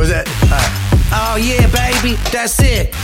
Was that? Oh yeah, baby, that's it.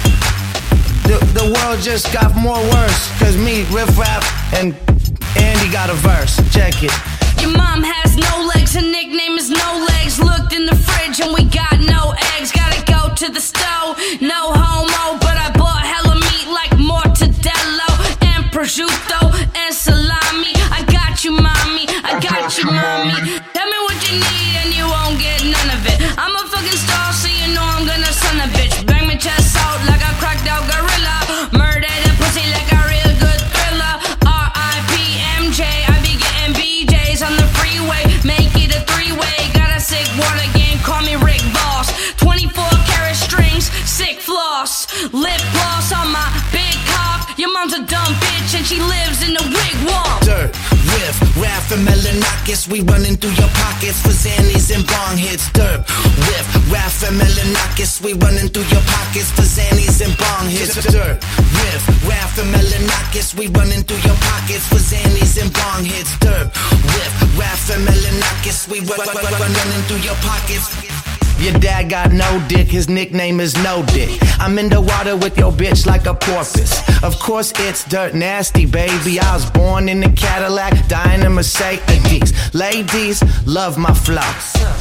The world just got more worse. Cause me, Riff Raff, and Andy got a verse. Check it. Your mom has no legs, her nickname is No Legs. Looked in the fridge and we got no eggs. Gotta go to the stove, no homo. But I bought hella meat like mortadella and prosciutto and salami. I got you, mommy, I got you, mommy. Tell me what you need and you won't get none of it. I'm a fucking star, so you know I'm gonna son a bitch. Bang my chest out like a cracked out gorilla. Murder the pussy like a real good thriller. R.I.P. MJ, I be getting BJs on the freeway. Make it a three-way. Got a sick water game, call me Rick Boss. 24 karat strings, sick floss. Lip gloss on my big cock. Your mom's a dumb bitch and she lives in a wigwam. Dirt, Riff, Raff, and Melanakis. We running through your pockets for Xannies and bong hits. Dirt, Riff, Raff, and Melanakis. We running through your pockets for Xannies and bong hits. Dirt, Riff, Raff, and Melanakis. We running through your pockets for Xannies and bong hits. Dirt, Riff, Raff, and Melanakis. We running through your pockets. Your dad got no dick, his nickname is No Dick. I'm in the water with your bitch like a porpoise. Of course it's dirt nasty, baby. I was born in a Cadillac, dying in Mercedes. Ladies love my flow.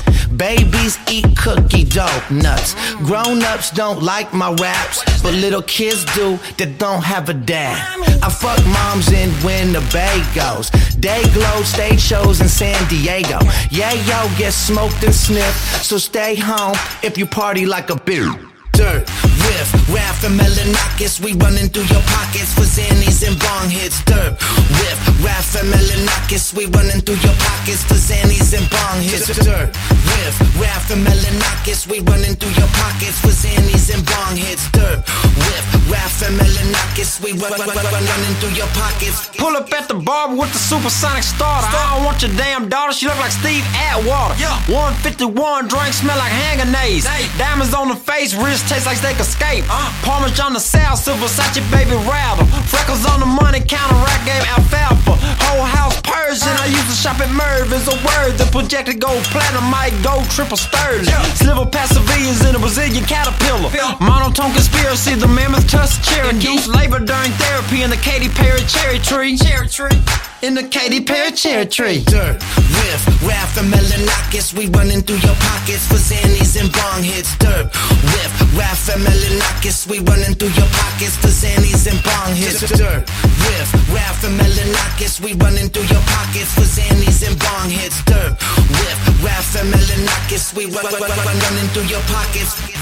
Babies eat cookie dough nuts. Grown-ups don't like my raps, but little kids do that don't have a dad. I fuck moms in Winnebagos. Day glow stage shows in San Diego. Yeah, yo, get smoked and sniffed, so stay home if you party like a bitch. Dirt, Riff, Raff, and Melanakis. We running through your pockets for Xannies and bong hits. Dirt, Riff, Raff, and Melanakis. We running through your pockets for Xannies and bong hits. Dirt, Riff, Raff, and Melanakis. We running through your pockets for Xannies and bong hits. Dirt, Riff, Raff, and Melanakis. We running through your pockets. Pull up at the bar with the supersonic starter. I don't want your damn daughter, she look like Steve Atwater. 151 drink smell like hand grenades. Diamonds on the face, wrist taste like steak escape. Parmesan the south, silver Versace baby rattle. Freckles on the money counter, rack game alfalfa. Whole house Persian, I used to shop at Mervin's. A word, the projected gold platinum might go triple sterling. Sliver Pasavillas in a Brazilian caterpillar. Monotone conspiracy, the mammoth tusk Cherokee. Labor during therapy in the Katy Perry cherry tree. In the Katy Perry cherry tree. Dirt, Riff, Raff, and Melanakis. We running through your pockets for Xannies and bong hits. Dirt, Riff, Raff, and Melanakis. We running through your pockets for Xannies and bong hits. Dirt, Riff, Raff, and Melanakis. We running through your pockets for Xannies and bong hits. Dirt, Riff, Raff, and Melanakis. We running through your pockets.